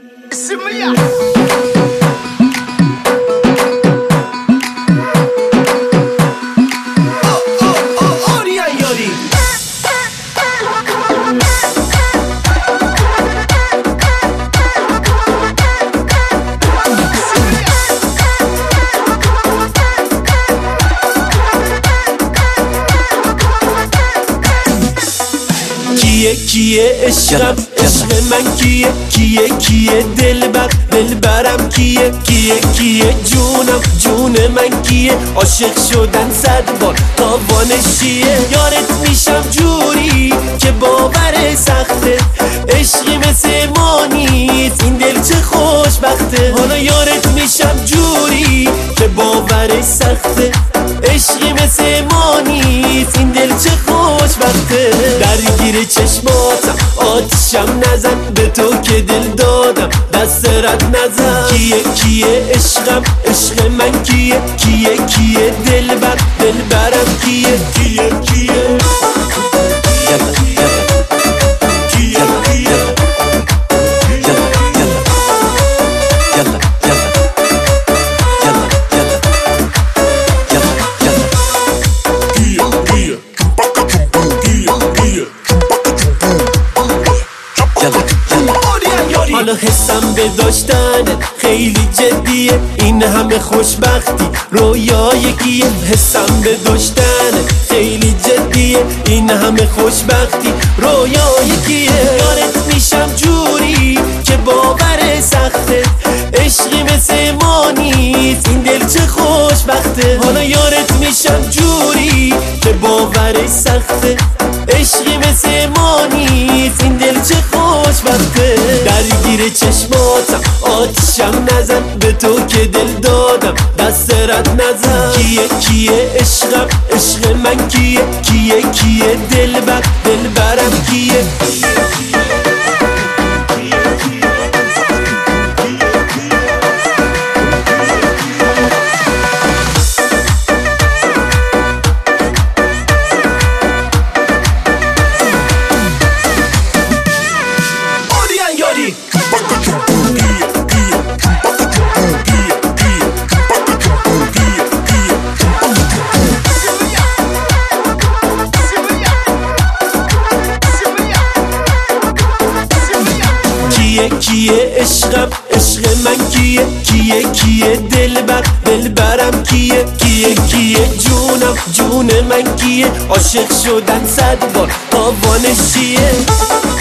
سمية کیه عشقم عشق من کیه دلبرم کیه جون من کیه عاشق شدن 100 بار تاوانش چیه یارت میشم جوری که باور سخته عشقی مثل ما نیست این دل چه خوشبخته حالا یارت میشم جوری که باور سخته عشقی مثل ما نیست این دل چه خوشبخته درگیر چشماتم آتیشم نزن به تو که دل دادم دست رد نزن کیه عشقم عشق من کیه دلبرم کیه حالا حسم به داشتنت خیلی جدیه این همه خوشبختی رویای کیه حسم به داشتنت خیلی جدیه این همه خوشبختی رویای کیه یارت میشم جوری که باور سخته عشقی مثل ما نیست این دل چه خوشبخته حالا یارت میشم جوری که باور سخته عشقی مثل ما نیست این دل چه خوشبخته درگیر چشماتم آتیشم نزن به تو که دل دادم دست رد نزن کیه عشقم عشق من کیه دلبرم کیه کیه عشقم عشق من کیه دلبرم کیه جون من کیه عاشق شدن 100 بار تاوانش چیه